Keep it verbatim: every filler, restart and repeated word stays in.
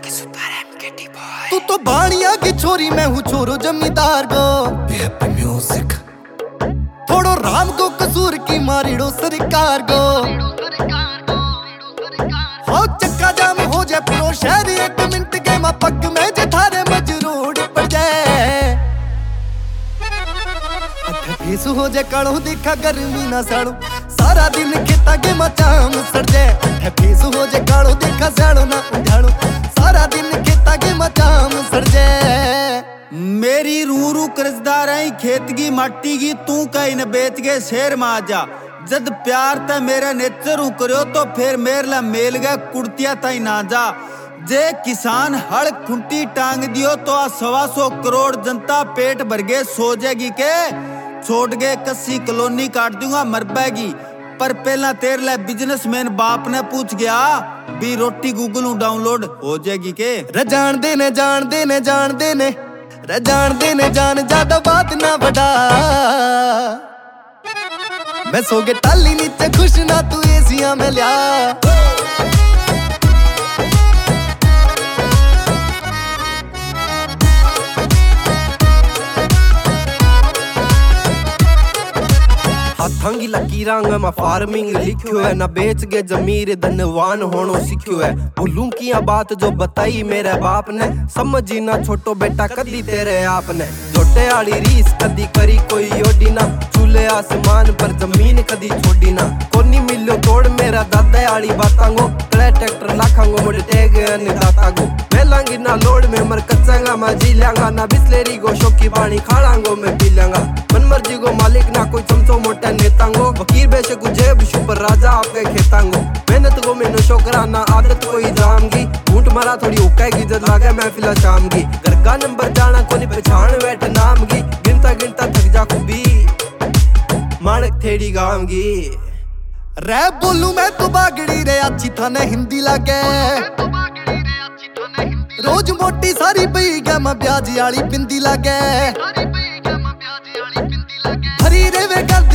तू तो बाणिया की छोरी, मैं हूँ छोरो जमींदार गो। म्यूजिक थोड़ो राम को कसूर की मारिड़ो सरकार गो। हो चक्का जाम हो जाए पूरो शहर, एक मिनट के मा पग में जे थारे मजरूर पड़ जाए। फीस हो जाए कालो दिखा गर्मी ना साड़ो, सारा दिन खेता के मचाम सड़ जाए। फीस हो जाए कालो दिखा साड़ो ना उजाड़ो, सारा दिन खेता के मचाम सड़ जाए। मेरी रू रू कर्जदार है खेत की माटी की, तू कहीं न बेच के शेर में आ जा। जद प्यार ते मेरा नेचर करो तो फिर मेरे ला मेल गए कुर्तिया तई ना जा। जे किसान हड़ खुंटी टांग दियो तो आ सवा सौ करोड़ जनता पेट भर गए सो जाएगी के। छोड़ गए कस्सी कॉलोनी काट दूंगा मर पाएगी, पर पहला तेरे ला बिजनेसमैन बाप ने पूछ गया भी रोटी गूगल डाउनलोड हो जाएगी के। रे जान दे ने जान दे ने जान दे ने रे जान दे ने जान, ज्यादा बात ना बढ़ा। मैं सो के टाली नीचे खुश ना तू एसिया में लिया। हाथांगी लकीरांग में फार्मिंग लिखियो है, ना बेच के जमीर धनवान होनो सीखियो है। भूलूं की बात जो बताई मेरे बाप ने, समझी ना छोटो बेटा कदी तेरे आपने। छोटे आली रीस कदी करी कोई ओडी ना, चूल्हे आसमान पर जमीन कदी छोड़ी ना। कोनी मिलो तोड़ मेरा दादा आली बातांगो, तले ट्रैक्टर लाखांगो मोटे टेग दातागो। मेलांगी ना लोड में मर कच्चांगा मैं जी लांगा, ना बिस्लेरी गो शोकी पानी खालांगो मैं पी लांगा। मन मर्जी गो मालिक ना कोई चमचो मोटा नेतांगो, फकीर बेशे को जेब शुपर राजा आपके खेतांगो। मेहनत को मैंने शोकरा ना आदत कोई जामगी, ऊंट मारा थोड़ी उकाएगी जद लागे महफिला शाम की। घर का नंबर जाना कोनी पहचान बैठ नाम की, गिनता गिनता थक जा खूबी माणक थेड़ी गाम की। रे बोलू मैं तो बागड़ी रे अच्छी थाने हिंदी लागे, रोज मोटी सारी पई गया मैं ब्याज आली बिंदी लागे। हरी रे वे